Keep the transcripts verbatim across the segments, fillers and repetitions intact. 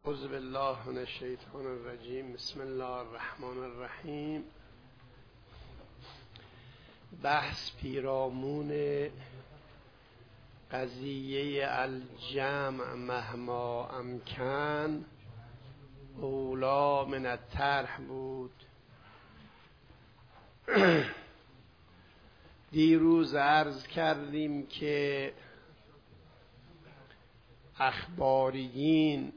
اعوذ بالله من الشیطان الرجیم. بسم الله الرحمن الرحیم. بحث پیرامون قضیه الجمع مهما امکن اولی من الطرح بود. دیروز عرض کردیم که اخباریین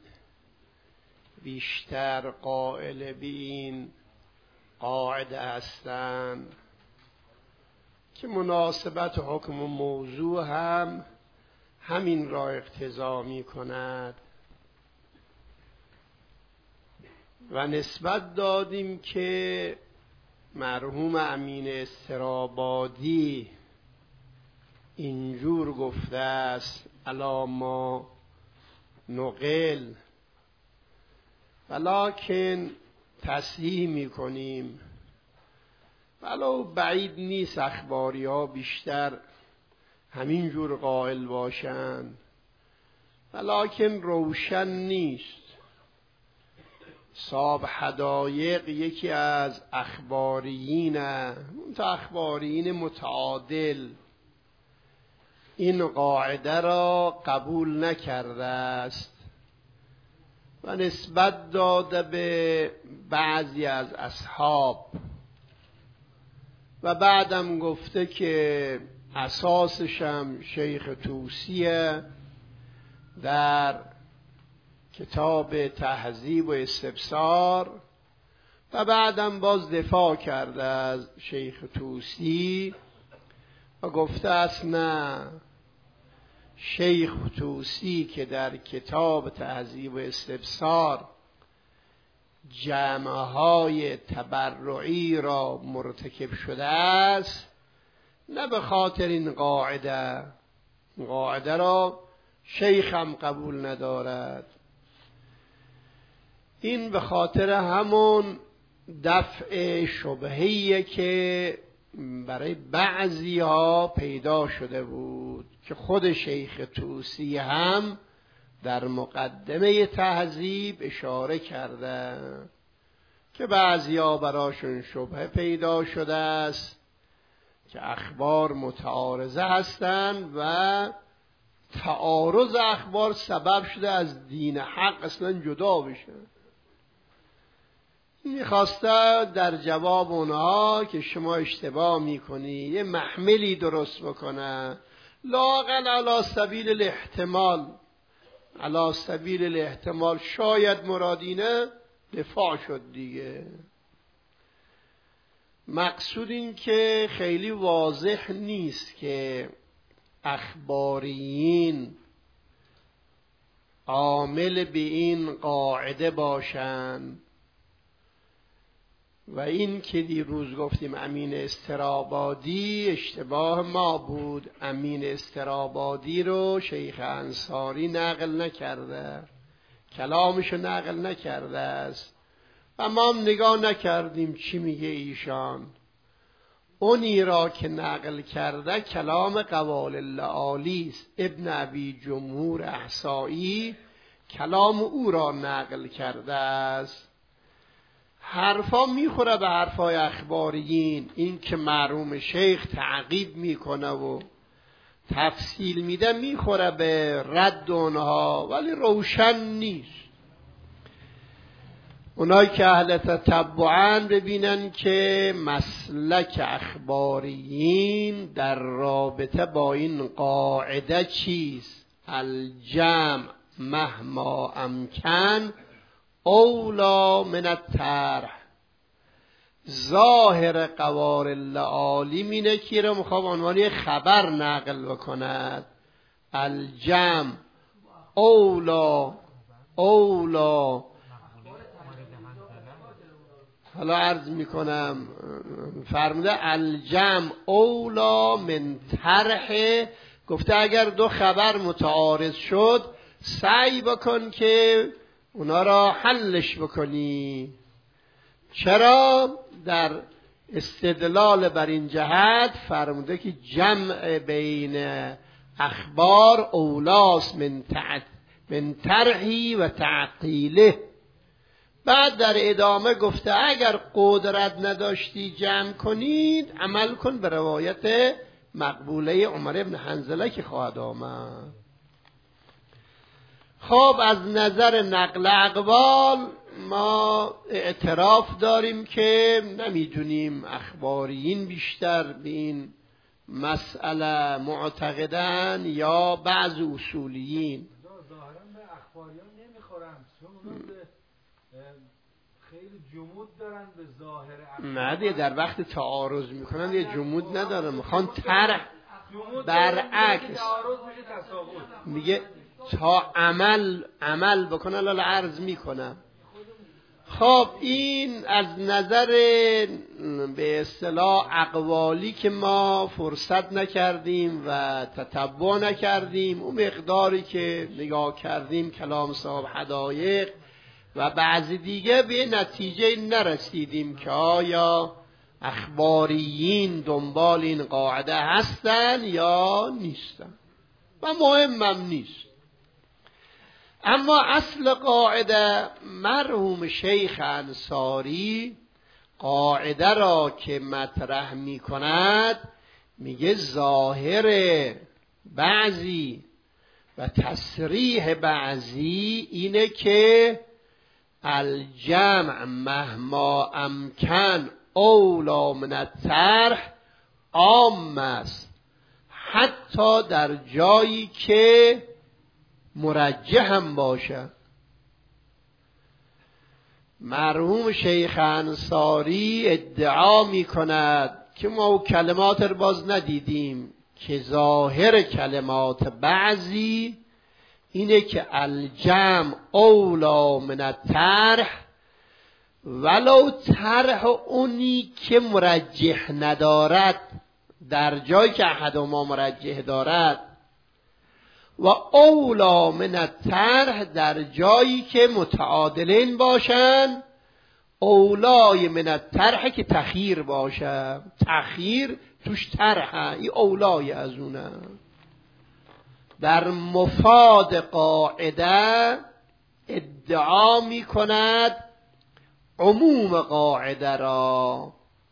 بیشتر قائل به این قاعده هستند که مناسبت حکم و موضوع هم همین را اقتضا می کند و نسبت دادیم که مرحوم امین استرابادی اینجور گفته است الا ما نقل، ولکن تصحیح می کنیم ولو بعید نیست اخباری ها بیشتر همین جور قائل باشند، ولکن روشن نیست. صاحب حدایق یکی از اخباریین اخباریین متعادل این قاعده را قبول نکرده است و نسبت داده به بعضی از اصحاب و بعدم گفته که اساسشم شیخ طوسیه در کتاب تهذیب و استبصار و بعدم باز دفاع کرده از شیخ طوسی و گفته است نه، شیخ طوسی که در کتاب تهذیب و استبصار جمعهای تبرعی را مرتکب شده است نه به خاطر این قاعده، این قاعده را شیخ هم قبول ندارد، این به خاطر همون دفع شبهه‌ایه که برای بعضی ها پیدا شده بود که خود شیخ طوسی هم در مقدمه تهذیب اشاره کرده که بعضی ها براشون شبهه پیدا شده است که اخبار متعارضه هستند و تعارض اخبار سبب شده از دین حق اصلا جدا بشه. میخواسته در جواب اونها که شما اشتباه میکنی یه محملی درست بکنه، لااقل علی سبیل الاحتمال، علی سبیل الاحتمال شاید مرادینه دفاع شد دیگه. مقصود این که خیلی واضح نیست که اخباریین عامل به این قاعده باشند و این که دیروز گفتیم امین استرابادی اشتباه ما بود. امین استرابادی رو شیخ انصاری نقل نکرده، کلامشو نقل نکرده است و ما هم نگاه نکردیم چی میگه ایشان. اونی را که نقل کرده کلام قوال اللعالی است، ابن ابی جمهور احصایی کلام او را نقل کرده است. حرفا میخوره به حرفای اخباریین، این که مرحوم شیخ تعقیب میکنه و تفصیل میده میخوره به رد اونها، ولی روشن نیست. اونایی که اهل تتبعن ببینن که مسلک اخباریین در رابطه با این قاعده چیست، الجمع مهما امکن اولا من الطرح. ظاهر قوار اللعالی مینه که رو میخوام عنوانی خبر نقل بکند، الجمع اولا اولا. حالا عرض میکنم فرموده الجمع اولا من طرح، گفته اگر دو خبر متعارض شد سعی بکن که اونا را حلش بکنی. چرا؟ در استدلال بر این جهت فرموده که جمع بین اخبار اولاس من من طرحی و تعقیله. بعد در ادامه گفته اگر قدرت نداشتی جمع کنید عمل کن به روایت مقبوله عمر ابن حنظله که خواهد آمد. خب از نظر نقل اقوال ما اعتراف داریم که نمیدونیم اخباریین بیشتر به این مسئله معتقدن یا بعض اصولیین. ظاهرا به اخباریان نمیخورن چون خیلی جمود دارن به ظاهر اخبار. نه دیگه در وقت تعارض میکنن دیگه جمود ندارن، میخوان طرح برعکس میگه تا عمل عمل بکنه. لالا عرض میکنم. خب این از نظر به اصطلاح اقوالی که ما فرصت نکردیم و تتبع نکردیم، اون مقداری که نگاه کردیم کلام صاحب حدایق و بعضی دیگه به نتیجه نرسیدیم که آیا اخباریین دنبال این قاعده هستن یا نیستن و مهمم نیست. اما اصل قاعده مرحوم شیخ انصاری قاعده را که مطرح می کند میگه ظاهر بعضی و تصریح بعضی اینه که الجمع مهما امکن اولا من الطرح عام است، حتی در جایی که مرجح هم باشه. مرحوم شیخ انصاری ادعا می کند که ما کلمات رو باز ندیدیم که ظاهر کلمات بعضی اینه که الجمع اولا من الطرح، ولو طرح اونی که مرجح ندارد در جایی که احدهما مرجح دارد، و اولا من الطرح در جایی که متعادلین باشن. اولای من الطرح که تخییر باشه، تخییر توش طرحه، این اولای از اونه. در مفاد قاعده ادعا می کند عموم قاعده را.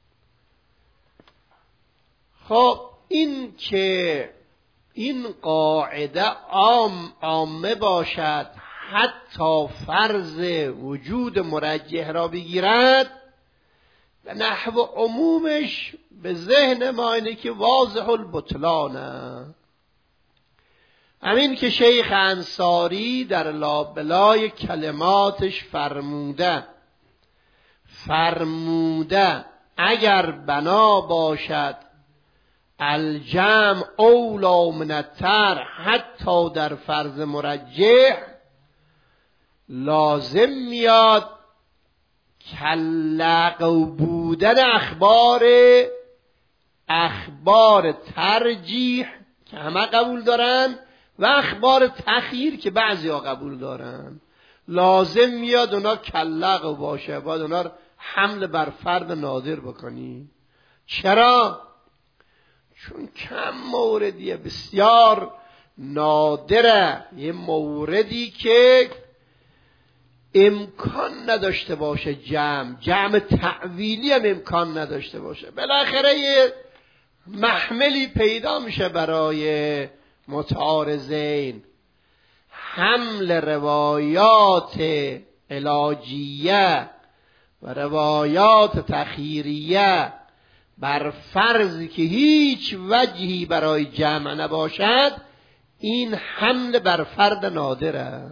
خب این که این قاعده عام عامه باشد حتی فرض وجود مرجح را بگیرد، به نحو عمومش به ذهن ما اینه که واضح البطلانه. همین که شیخ انصاری در لابلای کلماتش فرموده فرموده اگر بنا باشد الجمع اولا من الطرح حتی در فرض مرجح، لازم میاد کلغو بودن اخبار اخبار ترجیح که همه قبول دارن و اخبار تخییر که بعضی ها قبول دارن، لازم میاد اونا کلغو باشه، باید اونا رو حمل بر فرد نادر بکنی. چرا؟ چون کم موردیه، بسیار نادره، یه موردی که امکان نداشته باشه جمع جمع تعویلی هم امکان نداشته باشه. بالاخره یه محملی پیدا میشه برای متعارضین. حمل روایات علاجیه و روایات تخییریه بر فرضی که هیچ وجهی برای جمع نباشد، این حمل بر فرد نادره.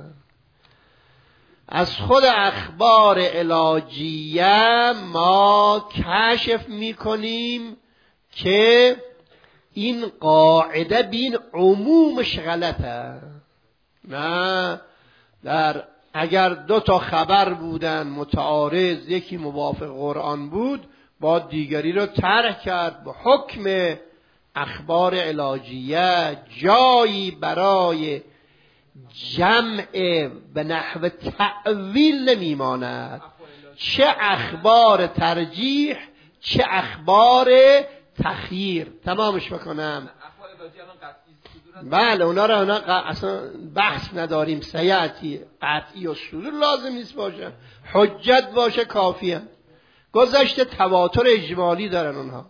از خود اخبار علاجیه ما کشف میکنیم که این قاعده بین عمومش غلطه. نه در اگر دو تا خبر بودن متعارض، یکی موافق قرآن بود، با دیگری رو طرح کرد. به حکم اخبار علاجیه جایی برای جمع به نحو تعویل نمیماند، چه اخبار ترجیح چه اخبار تخییر. تمامش بکنم. بله اونا را اونا اصلا بحث نداریم، سیعتی قطعی و صدور لازم نیست باشه، حجت باشه کافیه. گذشته تواتر اجمالی دارن اونها.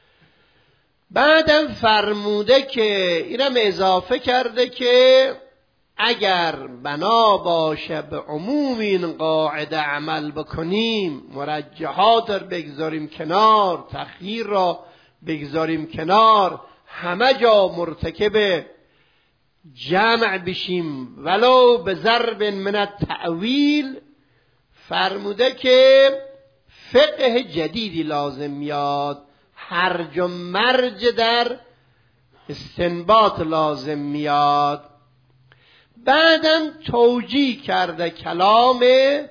بعدم فرموده که اینم اضافه کرده که اگر بنا باشه به عموم این قاعده عمل بکنیم، مرجحات رو بگذاریم کنار، تخییر را بگذاریم کنار، همه جا مرتکب جمع بشیم ولو به ضرب من التأویل، فرموده که فقه جدیدی لازم میاد، هرج و مرج در استنباط لازم میاد. بعدم توجیه کرده کلام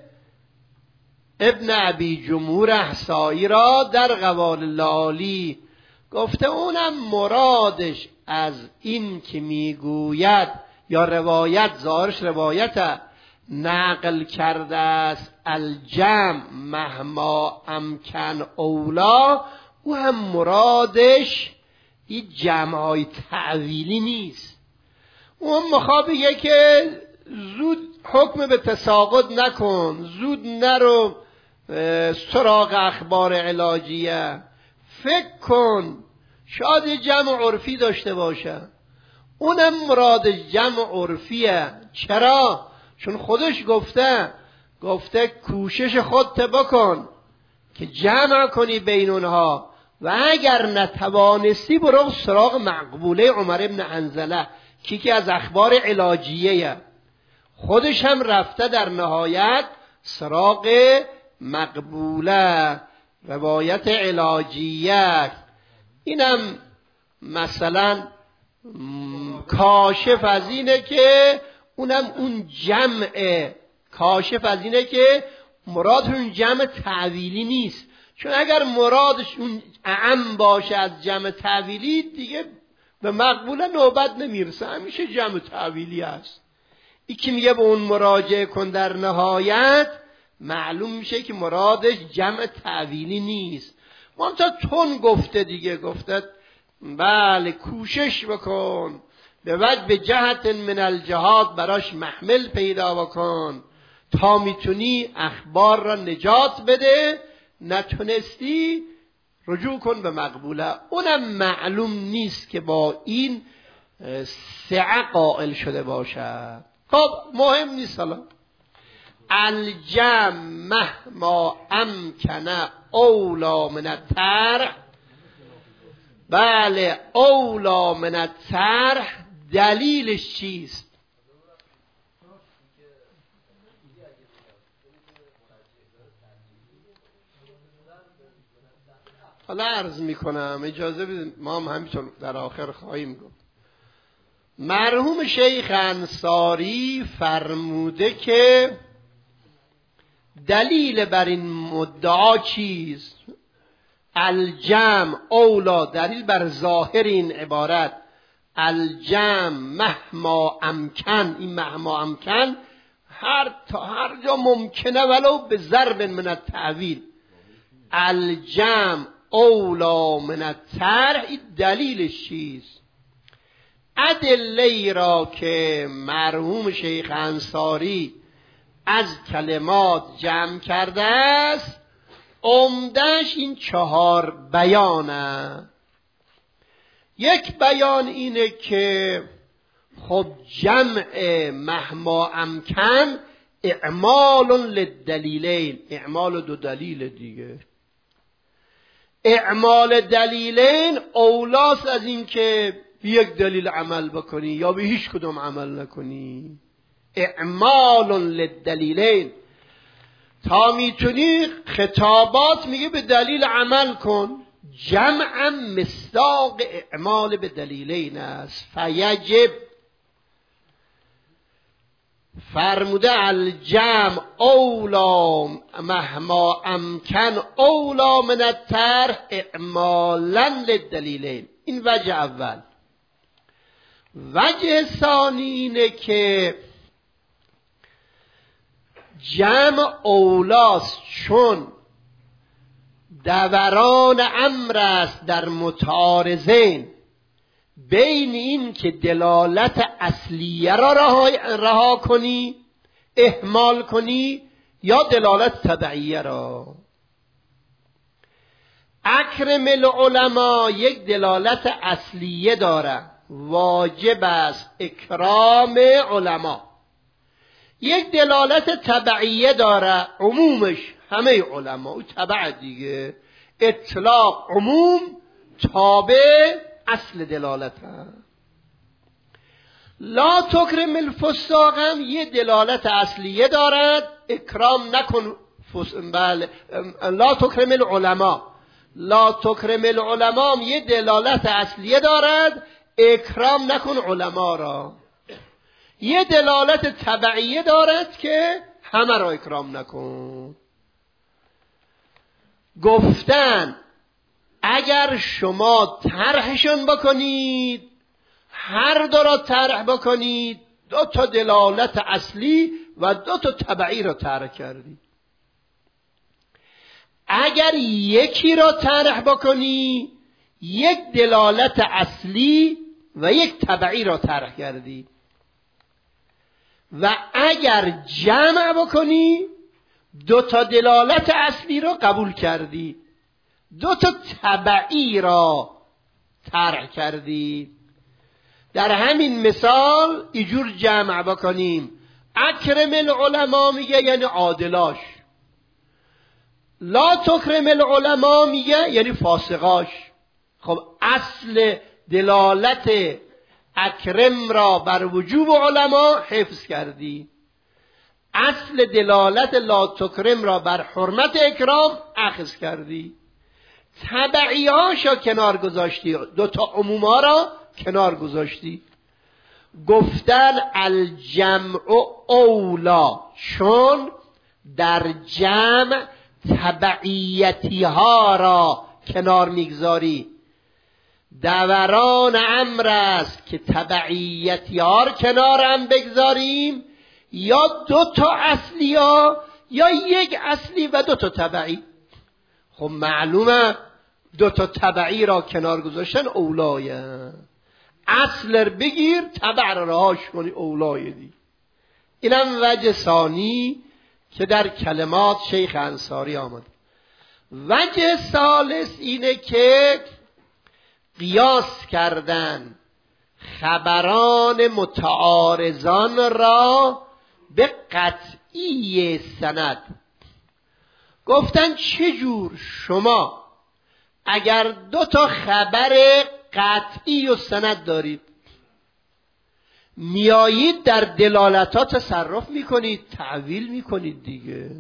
ابن ابی جمهور احصایی را در قوال لالی، گفته اونم مرادش از این که میگوید یا روایت ظاهرش روایت نقل کرده است الجمع مهما امکن اولا، او هم مرادش این جمعای تعویلی نیست. اون مخواه بگه که زود حکم به تساقط نکن، زود نرو سراغ اخبار علاجیه، فکر کن شاید جمع عرفی داشته باشه. اونم مرادش جمع عرفیه. چرا؟ چون خودش گفته گفته کوشش خودت بکن که جمع کنی بین اونها و اگر نتوانستی برو سراغ مقبوله عمر ابن حنظله که که از اخبار علاجیه، خودش هم رفته در نهایت سراغ مقبوله روایت علاجیه. اینم مثلا کاشف از اینه که اونم اون جمع کاشف از اینه که مراد اون جمع تعویلی نیست، چون اگر مرادش اون اعم باشه از جمع تعویلی دیگه به مقبوله نوبت نمیرسه، همیشه جمع تعویلی است. این که میگه به اون مراجعه کن در نهایت معلوم میشه که مرادش جمع تعویلی نیست. منتها تون گفته دیگه، گفته بله کوشش بکن به وجه به جهت من الجهاد براش محمل پیدا بکن تا میتونی اخبار را نجات بده، نتونستی رجوع کن به مقبوله. اونم معلوم نیست که با این سعه قائل شده باشد. خب مهم نیست. حالا الجمع مهما امکن اولا من الطرح، بله اولا من الطرح دلیلش چیست؟ حالا عرض میکنم، اجازه بدید، ما هم همینطور در آخر خواهیم گفت. مرحوم شیخ انصاری فرموده که دلیل بر این مدعا چیست؟ الجمع اولا، دلیل بر ظاهر این عبارت الجمع مهما امکن، این مهما امکن هر تا هر جا ممکنه ولو به ضرب من التأویل، الجمع اولا من الطرح، این دلیلش چیست؟ ادله را که مرحوم شیخ انصاری از کلمات جمع کرده است عمده‌اش این چهار بیانه. یک بیان اینه که خب جمع مهما امکن اعمال للدلیلین، اعمال دو دلیل دیگه، اعمال دلیلین اولاست از این که به یک دلیل عمل بکنی یا به هیچ کدوم عمل نکنی. اعمال للدلیلین، تا میتونی خطابات میگه به دلیل عمل کن، جمع مصداق اعمال به دلیلین است. فیجب فرموده الجمع اولا مهما امکن اولا من الطرح اعمالا للدلیلین. این وجه اول. وجه ثانی اینه که جمع اولاست چون دوران امر است در متعارضین، بین این که دلالت اصلیه را رها, رها کنی، اهمال کنی، یا دلالت تبعیه را. اکرم العلماء یک دلالت اصلیه داره، واجب است اکرام علما. یک دلالت تبعیه داره، عمومش همه علما، او تبع دیگه، اطلاق عموم تابع اصل دلالت هم. لا تکرم الفساق هم یه دلالت اصلیه دارد، اکرام نکن فس... بله. لا تکرم العلماء، لا تکرم العلماء هم یه دلالت اصلیه دارد، اکرام نکن علما را. یه دلالت تبعیه دارد که همه را اکرام نکن. گفتن اگر شما طرحشون بکنید، هر دو را طرح بکنید، دو تا دلالت اصلی و دو تا تبعی را طرح کردید. اگر یکی را طرح بکنی، یک دلالت اصلی و یک تبعی را طرح کردی. و اگر جمع بکنی، دو تا دلالت اصلی را قبول کردی، دو تا تبعی را طرح کردی. در همین مثال اینجور جمع بکنیم، اکرم العلماء میگه یعنی عادلاش، لا تکرم العلماء میگه یعنی فاسقاش. خب اصل دلالت اکرم را بر وجوب علما حفظ کردی، اصل دلالت لا تکرم را بر حرمت اکرام اخذ کردی. تبعیاشا کنار گذاشتی، دوتا عموما را کنار گذاشتی. گفتن الجمع اولا، چون در جمع تبعیتی ها را کنار میگذاری. دوران امر است که تبعیتی ها را کنار هم بگذاریم، یا دو تا اصلی ها یا یک اصلی و دو تا تبعی. خب معلومه دو تا تبعی را کنار گذاشتن اولایه. اصل را بگیر، تبع را رهاش کنی، اولای دی. اینم وجه ثانی که در کلمات شیخ انصاری آمد. وجه ثالث اینه که قیاس کردن خبران متعارضان را به قطعی سند. گفتن چجور شما اگر دو تا خبر قطعی و سند دارید، میایید در دلالتات تصرف میکنید، تعویل میکنید دیگه.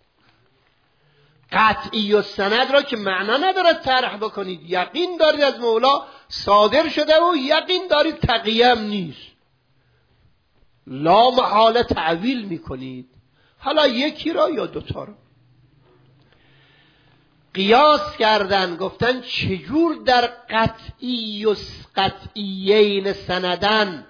قطعی و سند را که معنا ندارد طرح بکنید، یقین دارید از مولا صادر شده و یقین دارید تقیه هم نیست، لا محاله تعویل میکنید، حالا یکی را یا دوتا را. قیاس کردن، گفتن چجور در قطعی و قطعیین سندن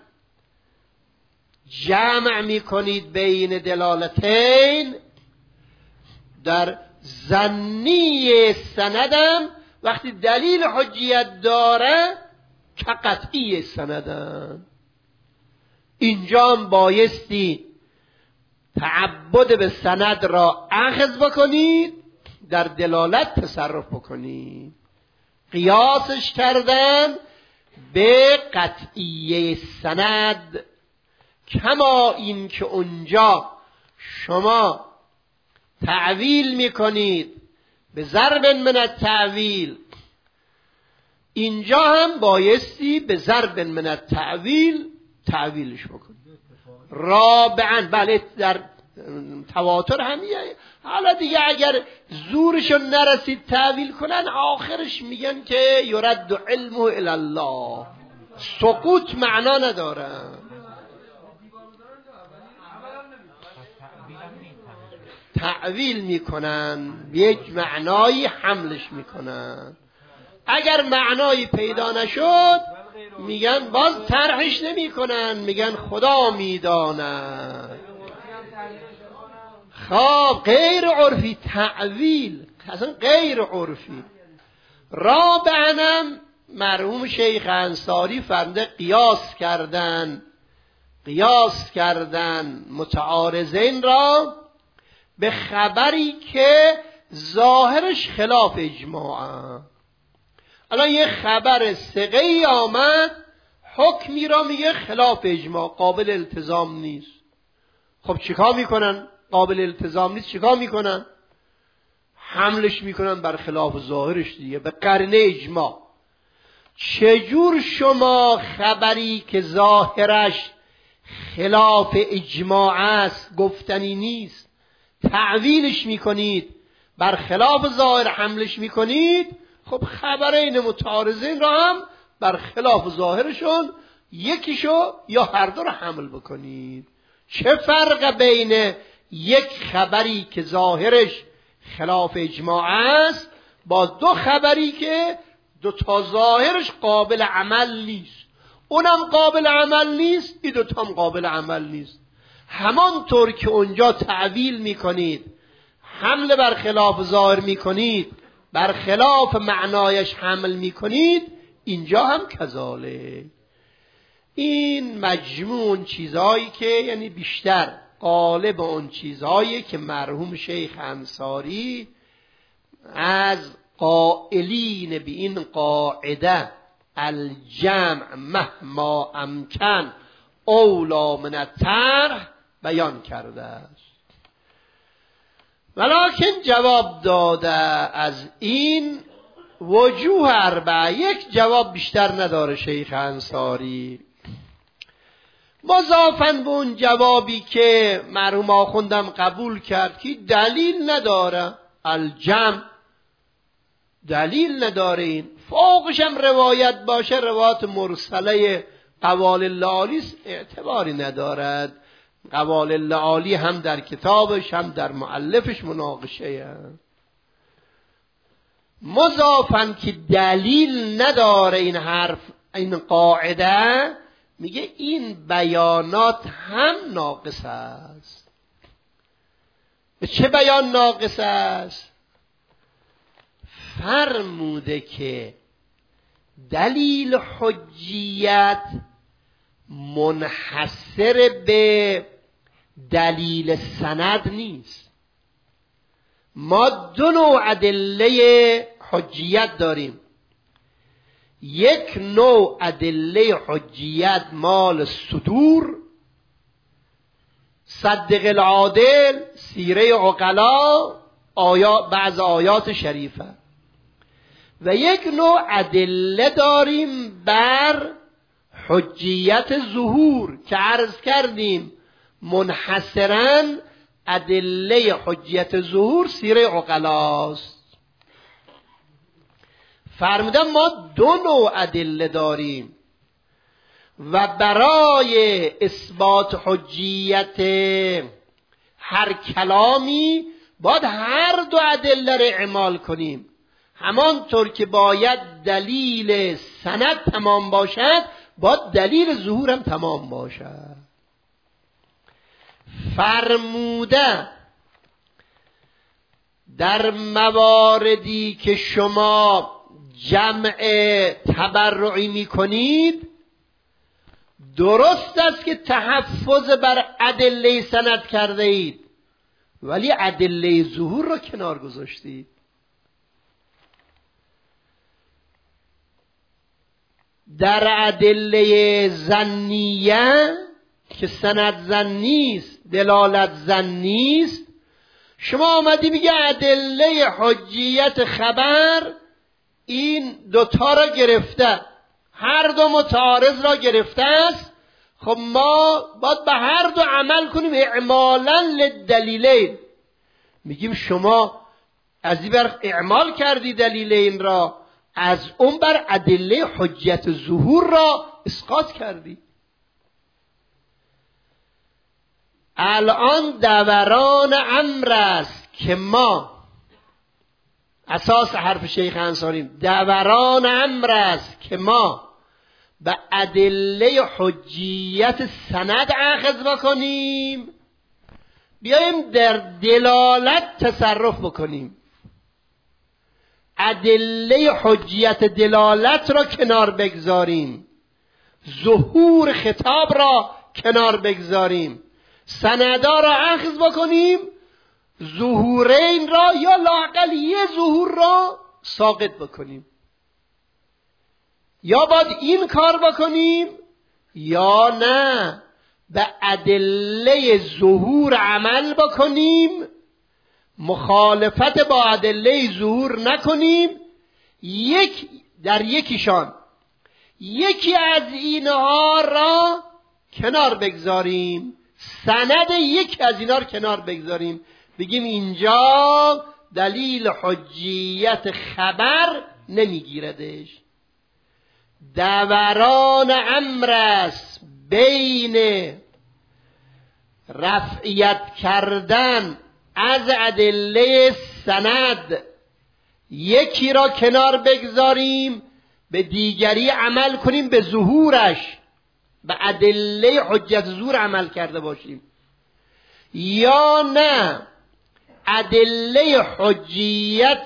جمع میکنید بین دلالتین، در ظنی سندم وقتی دلیل حجیت داره که قطعی سندم. اینجا هم بایستی تعبد به سند را اخذ بکنید، در دلالت تصرف بکنید. قیاسش کردن به قطعیه سند، کما این که اونجا شما تعویل میکنید به ضرب من التعویل، اینجا هم بایستی به ضرب من التعویل تعویلش بکنید. رابعا بله در تواتر همیه. حالا دیگه اگر زورشون نرسید تعویل کنن، آخرش میگن که یرد علمه الی الله، سقوط معنا نداره. تعویل میکنن، یک معنایی حملش میکنن. اگر معنایی پیدا نشد میگن باز طرحش نمیکنن، میگن خدا میداند. خب غیر عرفی تعویل، اصلا غیر عرفی. رابعاً مرحوم شیخ انصاری فرموده قیاس کردن قیاس کردن متعارضین را به خبری که ظاهرش خلاف اجماعه. الان یه خبر ثقه‌ای آمد حکمی را میگه خلاف اجماع، قابل التزام نیست. خب چیکار میکنن؟ قابل التزام نیست، چیکار میکنن؟ حملش میکنن بر خلاف ظاهرش دیگه، به قرینه اجماع. چجور شما خبری که ظاهرش خلاف اجماع است، گفتنی نیست، تعویلش میکنید، بر خلاف ظاهر حملش میکنید؟ خب خبرین متعارضین را هم بر خلاف ظاهرشون یکیشو یا هر دو رو حمل بکنید. چه فرق بین یک خبری که ظاهرش خلاف اجماع است با دو خبری که دو تا ظاهرش قابل عمل نیست؟ اونم قابل عمل نیست، این دو تا هم قابل عمل نیست. همانطور که اونجا تعویل میکنید، حمل بر خلاف ظاهر میکنید، بر خلاف معنایش حمل میکنید، اینجا هم کذالک. این مجموع چیزایی که یعنی بیشتر قالب اون چیزایی که مرحوم شیخ انصاری از قائلین به این قاعده الجمع مهما امکن اولا من الطرح بیان کرده است. ولکن جواب داده از این وجوه اربعه، یک جواب بیشتر نداره شیخ انصاری، مضافاً به اون جوابی که مرحوم آخوندم قبول کرد که دلیل نداره. الجمع دلیل نداره، این فوقش هم روایت باشه، روایت مرسله قوال اللعالی اعتباری ندارد. قوال اللعالی هم در کتابش هم در مؤلفش مناقشه هست. مضافاً که دلیل نداره این حرف، این قاعده، میگه این بیانات هم ناقص است. به چه بیان ناقص است؟ فرموده که دلیل حجیت منحصر به دلیل سند نیست. ما دو نوع ادله حجیت داریم. یک نوع ادله حجیت مال صدور، صدق العادل، سیره عقلا، آیات، بعض آیات شریفه. و یک نوع ادله داریم بر حجیت ظهور که عرض کردیم منحصراً ادله حجیت ظهور سیره عقلاست. فرمودم ما دو نوع ادله داریم و برای اثبات حجیت هر کلامی باید هر دو ادله را اعمال کنیم. همانطور که باید دلیل سند تمام باشد، باید دلیل ظهور هم تمام باشد. فرموده در مواردی که شما جمع تبرعی می کنید، درست است که تحفظ بر ادله سند کرده اید، ولی ادله ظهور را کنار گذاشتید. در ادله ظنیه که سند ظنی است، دلالت ظنی است، شما آمدی میگه ادله حجیت خبر این دوتا را گرفته، هر دو متعارض را گرفته است. خب ما باید به هر دو عمل کنیم اعمالا للدلیلین. میگیم شما از این بر اعمال کردی دلیلین را، از اون بر ادله حجیت ظهور را اسقاط کردی. الان دوران امر است که ما، اساس حرف شیخ انصاری، دوران امر است که ما به ادله حجیت سند اخذ بکنیم، بیاییم در دلالت تصرف بکنیم. ادله حجیت دلالت را کنار بگذاریم، ظهور خطاب را کنار بگذاریم، سندا را اخذ بکنیم، ظهورین را یا لااقل یه ظهور را ساقط بکنیم. یا باید این کار بکنیم یا نه به ادله ظهور عمل بکنیم، مخالفت با ادله ظهور نکنیم، یک در یکیشان یکی از اینها را کنار بگذاریم، سند یکی از اینها را کنار بگذاریم، بگیم اینجا دلیل حجیت خبر نمیگیردش. دوران امر است بین رفعیت کردن از ادله سند، یکی را کنار بگذاریم به دیگری عمل کنیم، به ظهورش به ادله حجت ظهور عمل کرده باشیم، یا نه ادله حجیت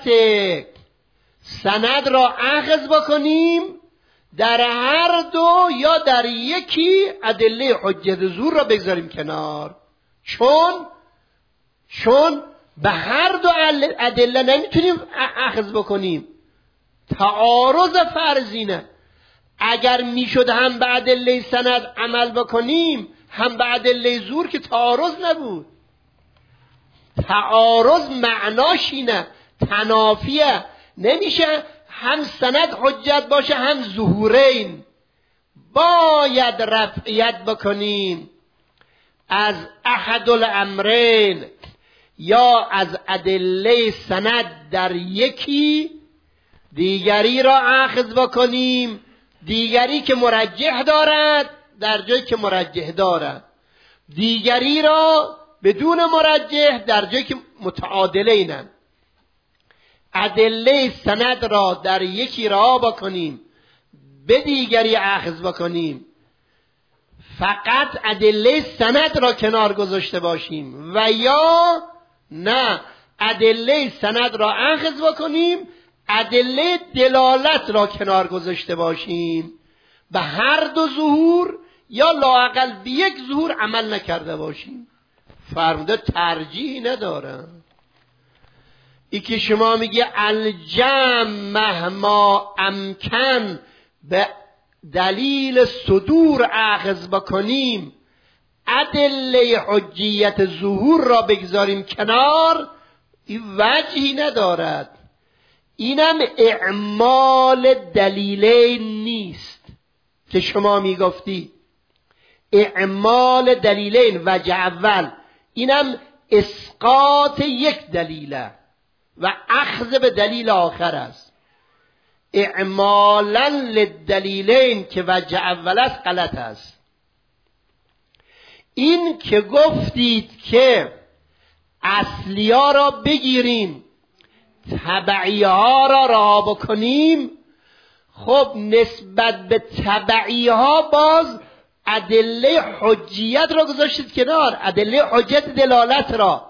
سند را اخذ بکنیم، در هر دو یا در یکی ادله حجت ظهور را بگذاریم کنار، چون چون به هر دو ادله نمیتونیم اخذ بکنیم، تعارض فرضینه. اگر میشد هم به ادله سند عمل بکنیم هم به ادله ظهور که تعارض نبود. تعارض معناش اینه، تنافیه، نمیشه هم سند حجت باشه هم ظهورین. باید رفعیت بکنیم از احد الامرین، یا از ادله سند در یکی، دیگری را اخذ بکنیم، دیگری که مرجح دارد در جایی که مرجح دارد، دیگری را بدون مرجح در جایی که متعادلینند. ادله سند را در یکی را بکنیم، به دیگری اخذ بکنیم، فقط ادله سند را کنار گذاشته باشیم، و یا نه ادله سند را اخذ بکنیم، ادله دلالت را کنار گذاشته باشیم، به هر دو ظهور یا لااقل به یک ظهور عمل نکرده باشیم. فرموده ترجیح نداره. ای که شما میگه الجمع مهما امکن به دلیل صدور اخذ بکنیم، ادله حجیت ظهور را بگذاریم کنار، این وجهی ندارد. اینم اعمال دلیلین نیست که شما میگفتی. اعمال دلیلین وجه اول، اینم اسقاط یک دلیله و اخذ به دلیل آخر است. اعمالا للدلیلین که وجه اول است غلط است. این که گفتید که اصلی ها را بگیریم تبعی ها را رها بکنیم، خب نسبت به تبعی ها باز ادله حجیت را گذاشتید کنار، ادله حجت دلالت را.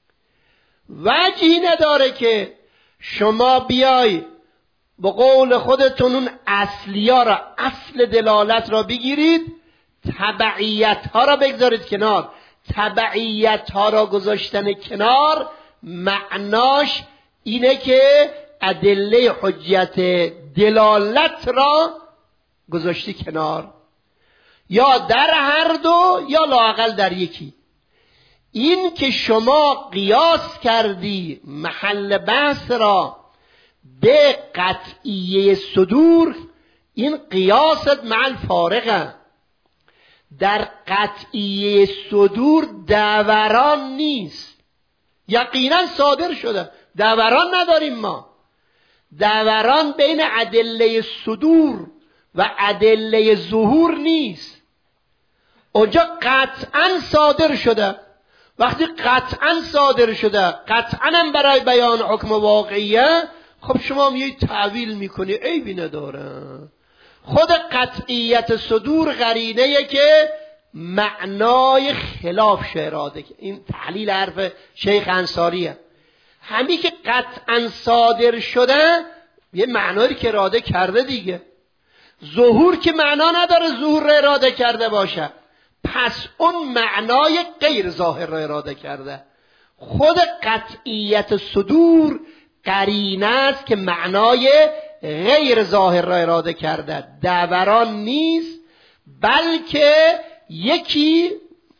وجهی نداره که شما بیای به قول خودتون اون اصلی ها را، اصل دلالت را بگیرید، تبعیت ها را بگذارید کنار. تبعیت ها را گذاشتن کنار معناش اینه که ادله حجیت دلالت را گذاشتی کنار، یا در هر دو یا لااقل در یکی. این که شما قیاس کردی محل بحث را به قطعیه صدور، این قیاست مع الفارقه. در قطعیه صدور دوران نیست، یقینا صادر شده، دوران نداریم ما. دوران بین ادله صدور و ادله ظهور نیست، اونجا قطعا صادر شده. وقتی قطعا صادر شده، قطعا هم برای بیان حکم واقعیه، خب شما میای تعویل میکنی، عیبی نداره. خود قطعیت صدور قرینه که معنای خلاف اراده. این تحلیل حرف شیخ انصاریه. همین که قطعا صادر شده یه معنایی که اراده کرده دیگه. ظهور که معنا نداره ظهور را اراده کرده باشه، پس اون معنای غیر ظاهر را اراده کرده. خود قطعیت صدور قرینه است که معنای غیر ظاهر را اراده کرده، دوران نیست، بلکه یکی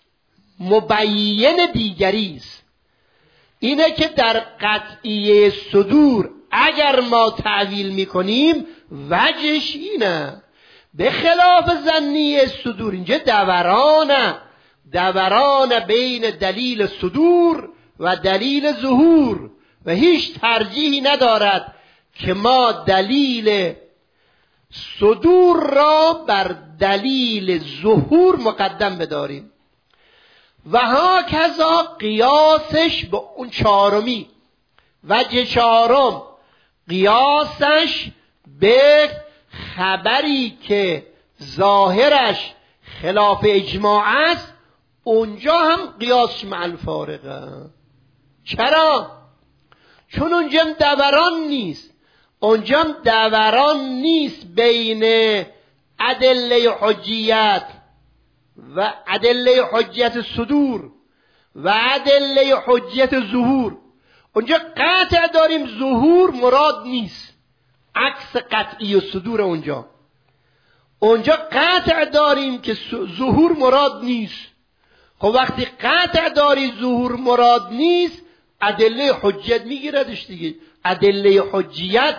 مبین دیگری است. اینه که در قطعیه صدور اگر ما تعویل میکنیم وجهش اینه، به خلاف ظنی صدور اینجا دورانه، دوران بین دلیل صدور و دلیل ظهور و هیچ ترجیحی ندارد که ما دلیل صدور را بر دلیل ظهور مقدم بداریم. و ها کذا قیاسش به اون چهارمی، وجه چهارم قیاسش به خبری که ظاهرش خلاف اجماع است، اونجا هم قیاسش مع الفارقه. چرا؟ چون اونجا هم دوران نیست، اونجا هم دوران نیست بین ادله حجیت و ادله حجیت صدور و ادله حجیت ظهور. اونجا قطع داریم ظهور مراد نیست، عکس قطعی و صدور. اونجا اونجا قطع داریم که ظهور مراد نیست. خب وقتی قطع داری ظهور مراد نیست، ادله حجیت میگیردش دیگه. ادله حجیت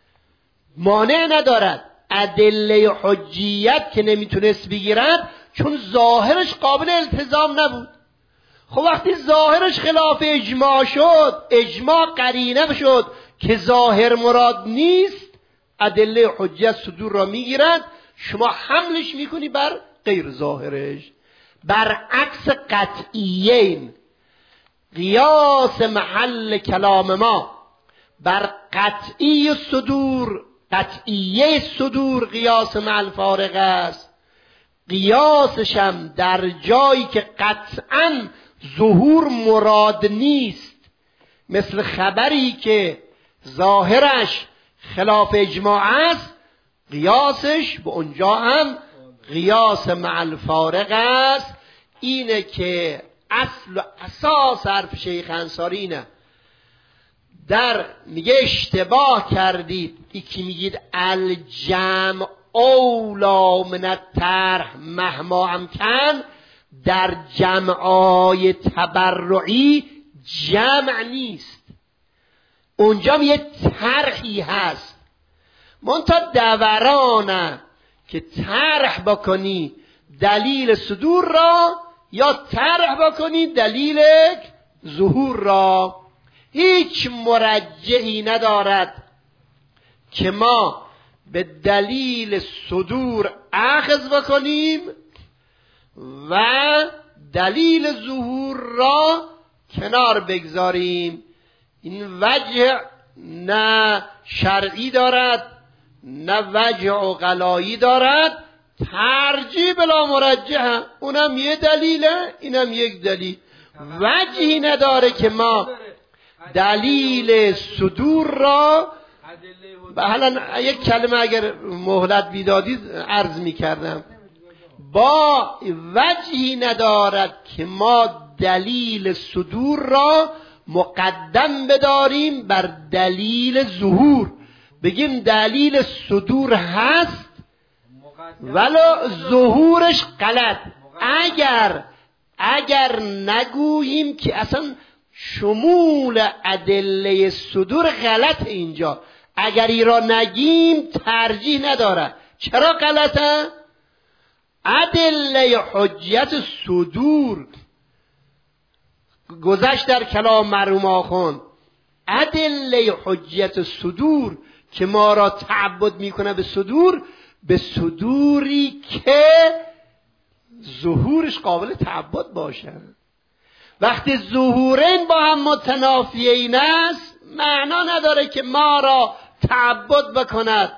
مانع ندارد، ادله حجیت که نمیتونست بگیرد چون ظاهرش قابل التزام نبود. خب وقتی ظاهرش خلاف اجماع شد، اجماع قرینه شد که ظاهر مراد نیست، ادله حجیت صدور را میگیرد، شما حملش میکنی بر غیر ظاهرش. برعکس قطعیین، قیاس محل کلام ما بر قطعی صدور، قطعیه صدور قیاس مع الفارق است. قیاسشم در جایی که قطعا ظهور مراد نیست، مثل خبری که ظاهرش خلاف اجماع است، قیاسش به اونجا هم قیاس مع الفارق است. اینه که اصل و اساس حرف شیخ انصاری اینه. در میگه اشتباه کردید یکی میگید الجمع اولا من الطرح مهما امکن، در جمعای تبرعی جمع نیست، اونجا یه طرحی هست. منتها دورانه که طرح بکنی دلیل صدور را یا طرح بکنی دلیل ظهور را، هیچ مرجحی ندارد که ما به دلیل صدور اخذ بکنیم و دلیل ظهور را کنار بگذاریم. این وجه نه شرعی دارد نه وجه عقلایی دارد، ترجیح بلا مرجحه. اونم یه دلیله اینم یک دلیل، وجهی نداره که ما دلیل صدور را حالا یک کلمه اگر مهلت بیدادید عرض می کردم، با وجهی ندارد که ما دلیل صدور را مقدم بداریم بر دلیل ظهور، بگیم دلیل صدور هست ولو ظهورش غلط. اگر اگر نگوییم که اصلا شمول ادله صدور غلط، اینجا اگر ای را نگیم ترجیح نداره. چرا غلطه؟ ادله حجیت صدور گذشت در کلام مرحوم آخوند، ادله حجیت صدور که ما را تعبد میکنه به صدور، به صدوری که ظهورش قابل تعبد باشه. وقتی ظهورین با هم متنافیین است، معنا نداره که ما را تعبد بکند.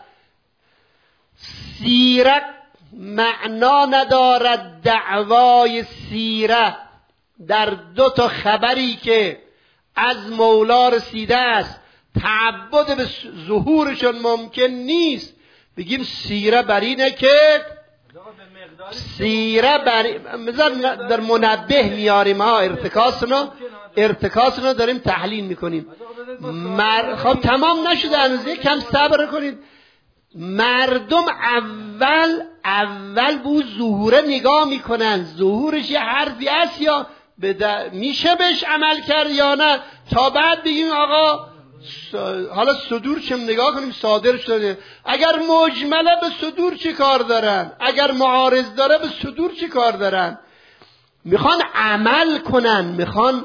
سیره معنا ندارد دعوای سیره در دو تا خبری که از مولا رسیده است، تعبد به ظهورشون ممکن نیست، بگیم سیره بر اینه که سیره بر در منبه میاریم ها، ارتکاسونو ارتکاسونو داریم تحلیل میکنیم. مر... خب تمام نشده هنوز، کم صبر کنید. مردم اول اول به اون ظهوره نگاه میکنن، ظهورش یه حرفی است یا بده... میشه بهش عمل کرد یا نه، تا بعد بگیم آقا س... حالا صدور چم نگاه کنیم صادر شده. اگر مجمله به صدور چی کار دارن؟ اگر معارض داره به صدور چی کار دارن؟ میخوان عمل کنن، میخوان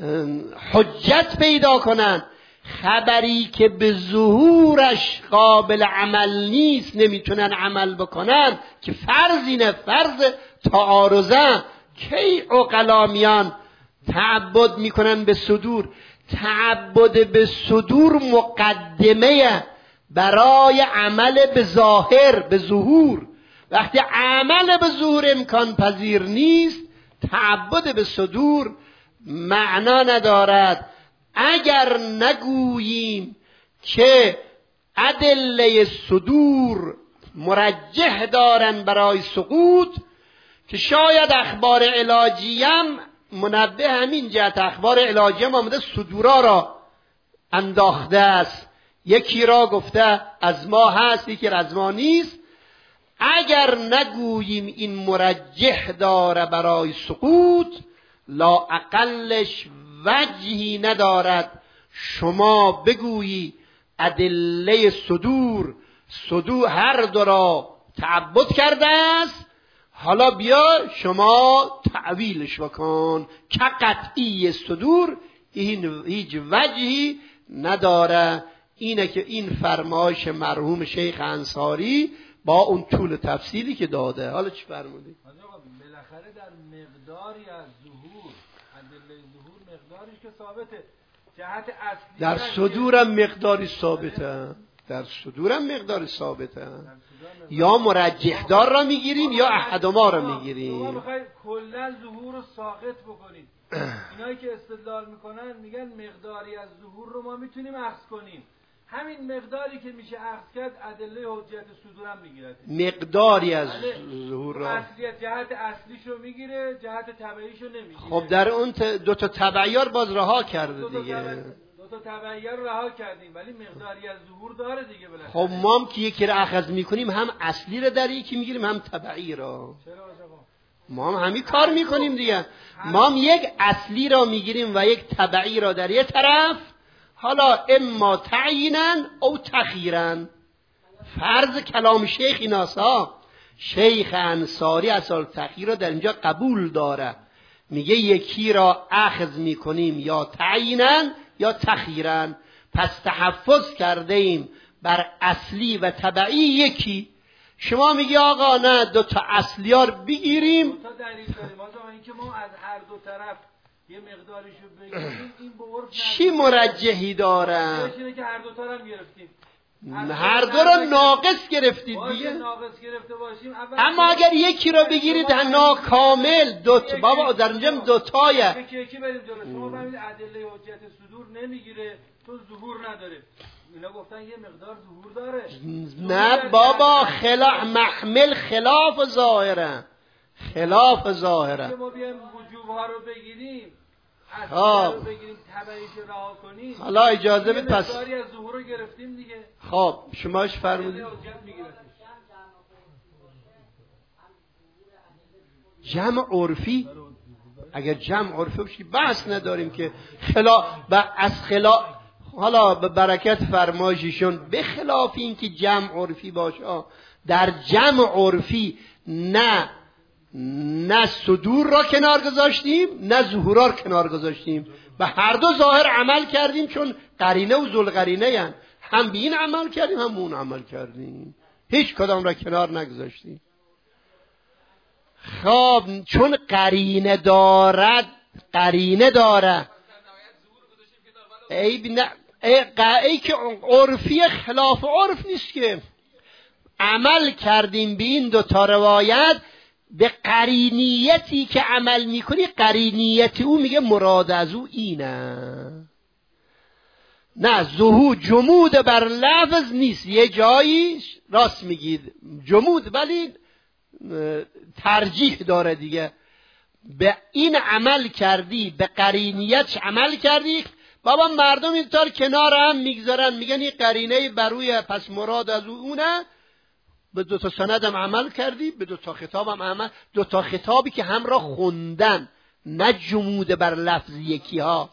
حجت پیدا کنن. خبری که به ظهورش قابل عمل نیست، نمیتونن عمل بکنن، که فرض اینه، فرض تعارضه. کی عقلا میان تعبد میکنن به صدور؟ تعبد به صدور مقدمه برای عمل به ظاهر، به ظهور. وقتی عمل به ظهور امکان پذیر نیست، تعبد به صدور معنا ندارد. اگر نگوییم که ادله صدور مرجح دارن برای سقوط، که شاید اخبار علاجیم منبه همین جهت، اخبار علاجیم آمده صدورا را انداخته است، یکی را گفته از ما هست، یکی را از ما نیست. اگر نگوییم این مرجح داره برای سقوط، لا اقلش وجهی ندارد شما بگویی ادله صدور صدور هر دو را تعبد کرده است، حالا بیا شما تعویلش بکن که قطعی صدور این هیچ وجهی نداره. اینه که این فرمایش مرحوم شیخ انصاری با اون طول تفصیلی که داده. حالا چی فرمودی؟ بالاخره در مقداری از ظهور، ادله ظهور مقداری که ثابته، جهت اصلی در صدورم مقداری ثابته، در صدورم مقداری ثابته. یا مرجح دار را میگیریم یا احدما را میگیریم. شما بخواید کلا ظهور رو ساقط بکنید، اینایی که استدلال میکنن میگن مقداری از ظهور رو ما میتونیم اخذ کنیم، همین مقداری که میشه اخذ کرد ادله حجت صدور هم میگیره. مقداری از ظهور را اصلیت جهت اصلیش رو میگیره، جهت تبعیش رو نمیگیره. خب در اون دو تا تبعیار باز رها کرده دیگه. دو تا تبعیار رو رها کردیم ولی مقداری از ظهور داره دیگه. بالاخره خب ما هم که یکی را اخذ میکنیم، هم اصلی را در یکی میگیریم هم تبعی را. چرا آقا؟ ما هم همین کار میکنیم دیگه. ما هم یک اصلی را میگیریم و یک تبعی را در یک طرف، حالا اما تعیینن او تخییرن. فرض کلام شیخ ایناسا، شیخ انصاری اصل تخییر را در اینجا قبول داره، میگه یکی را اخذ میکنیم یا تعیینن یا تخییرن. پس تحفظ کرده ایم بر اصلی و تبعی یکی. شما میگی آقا نه دو تا اصلیار بگیریم. دو تا دلیل داریم آقا، این که ما از هر دو طرف یه مقداریشو بگیریم، این به عرف چی مرجحی داره؟ اینه که هر دو تا رو گرفتیم، هر دو را ناقص گرفتید دیگه. ناقص گرفته باشیم. اما اگر یکی را بگیرید ناکامل، دو تا بابا در اینجا دو تایه. یکی یکی بریم جلو. شما فهمید ادله حجت صدور نمیگیره تو ظهور نداره، اینا گفتن یه مقدار ظهور داره. نه بابا، خلاف محمل خلاف ظاهره، خلاف ظاهره. ما بیایم وجوب ها رو بگیریم، ها رو بگیریم، تبعیش رها کنیم، حالا اجازه بده پس مقداری از ظهور رو گرفتیم دیگه. خب شماش فرمودید جمع عرفی. اگر جمع عرفی باشی بحث نداریم که خلاف و از خلاف، حالا به برکت فرمایششون به خلاف این که جمع عرفی باشه، در جمع عرفی نه نه صدور را کنار گذاشتیم نه ظهورا را کنار گذاشتیم، و هر دو ظاهر عمل کردیم، چون قرینه و ذوالقرینه هم هم به این عمل کردیم هم اون عمل کردیم، هیچ کدام را کنار نگذاشتیم. خب چون قرینه دارد، قرینه داره ای نه ای, ای که عرفی خلاف عرف نیست که عمل کردیم به این دو تا روایت، به قرینیتی که عمل میکنی، قرینیت او میگه مراد از او اینه. نه ظهور جمود بر لفظ نیست، یه جایی راست میگید جمود، ولی ترجیح داره دیگه. به این عمل کردی، به قرینیت عمل کردی. بابا مردم اینطور کنار هم میگذارن میگن این قرینه بروی پس مراد از اونه. به دو تا سند هم عمل کردی، به دو تا خطاب هم عمل، دو تا خطابی که همراه خوندن، نه جمود بر لفظ یکی ها.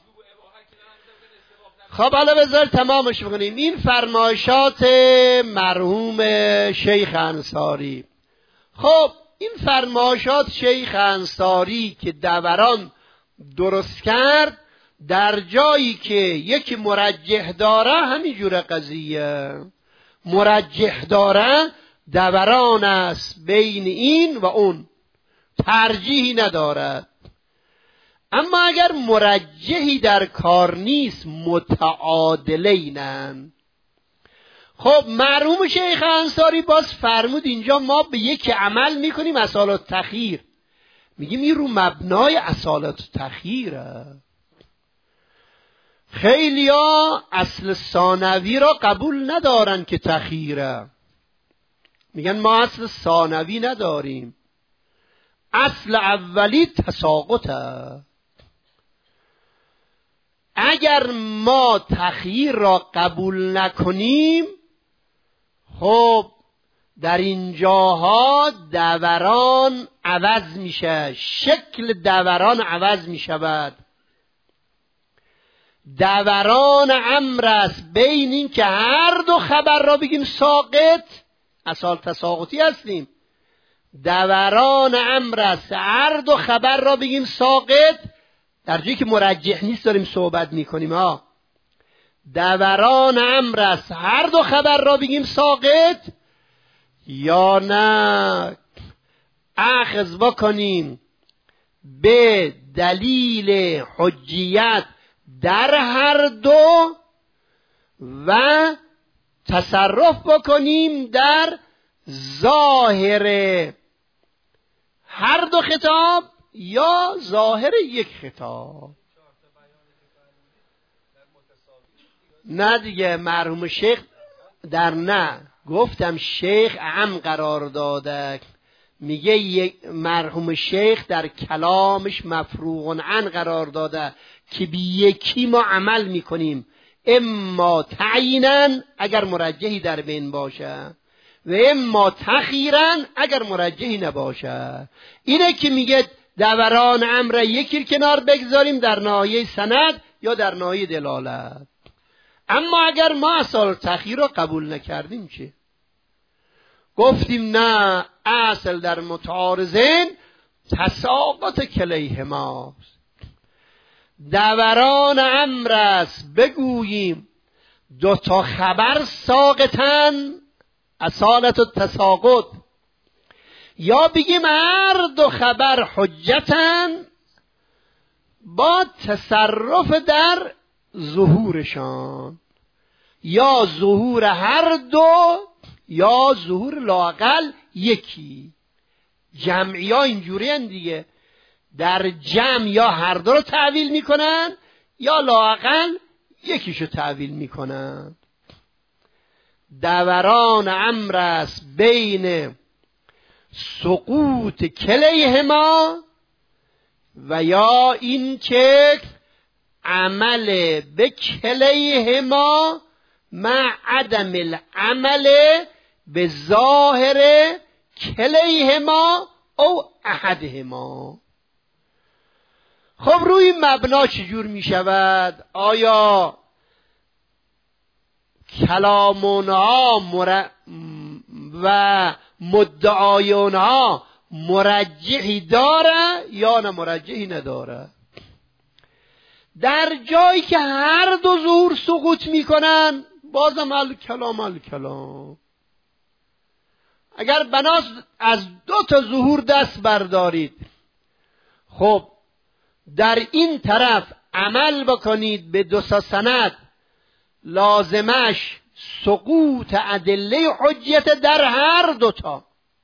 خب حالا بذار تمامش بکنیم. این فرمایشات مرحوم شیخ انصاری. خب این فرمایشات شیخ انصاری که دوران درست کرد، در جایی که یکی مرجح داره همینجور قضیه مرجح داره، دوران است بین این و اون، ترجیحی ندارد. اما اگر مرجحی در کار نیست، متعادلینن. خب مرحوم شیخ انصاری باز فرمود اینجا ما به یک عمل میکنیم اصالت تخییر، میگیم این رو مبنای اصالت تخییره. خیلیا اصل ثانوی را قبول ندارن که تخییره، میگن ما اصل ثانوی نداریم، اصل اولی تساقطه. اگر ما تخییر را قبول نکنیم، خب در اینجاها دوران عوض میشه، شکل دوران عوض میشود. دوران امر است بین این که هر دو خبر را بگیم ساقط، اصال تساقطی هستیم. دوران امر است هر دو خبر را بگیم ساقط، در جایی که مرجح نیست داریم صحبت میکنیم ها. دوران امر است هر دو خبر را بگیم ساقط، یا نه اخذ بکنیم به دلیل حجیت در هر دو و تصرف بکنیم در ظاهر هر دو خطاب یا ظاهر یک خطاب. نه دیگه مرحوم شیخ در نه گفتم شیخ اعم قرار داده، میگه مرحوم شیخ در کلامش مفروغ عن قرار داده که بی یکی ما عمل میکنیم، اما تعیینا اگر مرجحی در بین باشه و اما تخییرا اگر مرجحی نباشه. اینه که میگه دوران امر یکی کنار بگذاریم در ناحیه سند یا در ناحیه دلالت. اما اگر ما اصل تخییر رو قبول نکردیم چه؟ گفتیم نه، اصل در متعارضین تساقط کلیهماست. دوران امر است بگوییم دو تا خبر ساقطن، اصالت و تساقط، یا بگیم هر دو خبر حجتن با تصرف در ظهورشان، یا ظهور هر دو یا ظهور لااقل یکی. جمعی ها اینجوری هن دیگه، در جمع یا هر دو رو تعویل میکنن یا لااقل یکیشو تعویل میکنن. دوران امر است بین سقوط کلیهما و یا این که عمل به کلیهما مع عدم العمل به ظاهر کلیهما او احدهما. خب روی مبنا چجور می شود؟ آیا کلام اونها مر... و مدعای اونها مرجحی داره یا نه مرجحی نداره؟ در جایی که هر دو ظهور سقوط میکنن بازم الکلام الکلام. اگر بناس از دو تا ظهور دست بردارید، خب در این طرف عمل بکنید به دو تا سند، لازمش سقوط ادله حجیت در هر دوتا.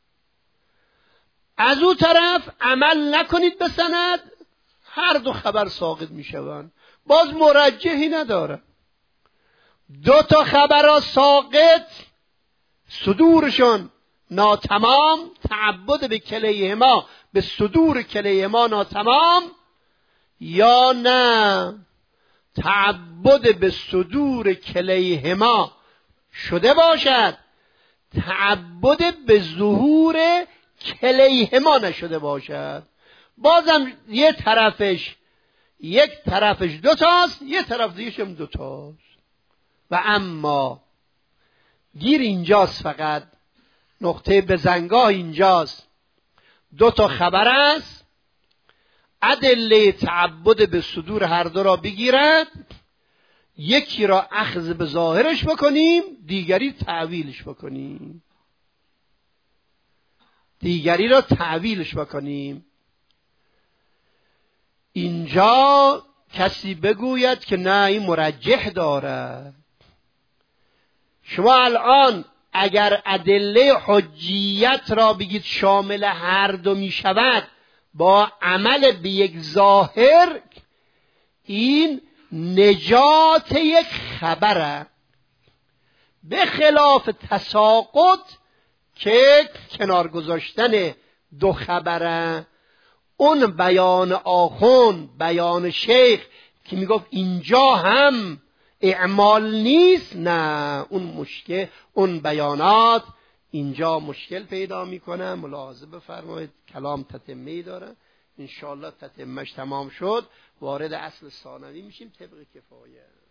از اون طرف عمل نکنید به سند، هر دو خبر ساقط می شوند، باز مرجحی نداره. دو تا خبر ساقط صدورشون ناتمام، تعبد به کلیهما به صدور کلیهما ناتمام، یا نه تعبد به صدور کلیهما شده باشد، تعبد به ظهور کلیهما نشده باشد. بازم یه طرفش یک طرفش دوتاست، یه طرف دیگه‌ش هم دوتاست. و اما گیر اینجاست، فقط نقطه بزنگاه اینجاست. دو تا خبر است، ادله تعبد به صدور هر دو را بگیرد، یکی را اخذ به ظاهرش بکنیم، دیگری تعویلش بکنیم دیگری را تعویلش بکنیم. اینجا کسی بگوید که نه این مرجح دارد. شما الان اگر ادله حجیت را بگید شامل هر دو می شود با عمل به یک ظاهر، این نجات یک خبره، به خلاف تساقط که کنار گذاشتن دو خبره. اون بیان آخوند، بیان شیخ که میگفت اینجا هم اعمال نیست، نه، اون مشکل، اون بیانات اینجا مشکل پیدا میکنه. ملاحظه بفرمایید کلام تتمه‌ای داره، انشاءالله تتمهش تمام شد وارد اصل ثانوی میشیم طبق کفایه.